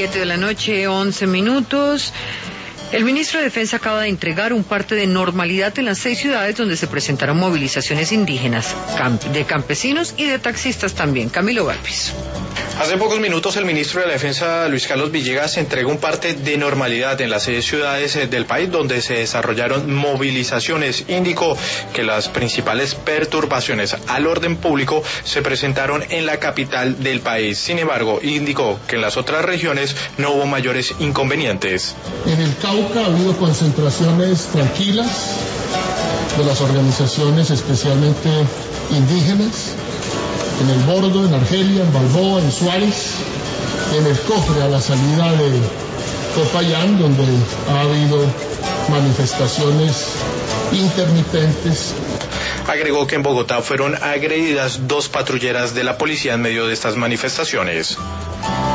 7:11 p.m. El ministro de Defensa acaba de entregar un parte de normalidad en las 6 ciudades donde se presentaron movilizaciones indígenas, de campesinos y de taxistas también. Camilo Galvis. Hace pocos minutos el ministro de la Defensa, Luis Carlos Villegas, entregó un parte de normalidad en las 6 ciudades del país donde se desarrollaron movilizaciones. Indicó que las principales perturbaciones al orden público se presentaron en la capital del país. Sin embargo, indicó que en las otras regiones no hubo mayores inconvenientes. En el Cauca ha habido concentraciones tranquilas de las organizaciones especialmente indígenas. En el Bordo, en Argelia, en Balboa, en Suárez, en el Cofre a la salida de Popayán, donde ha habido manifestaciones intermitentes. Agregó que en Bogotá fueron agredidas 2 patrulleras de la policía en medio de estas manifestaciones.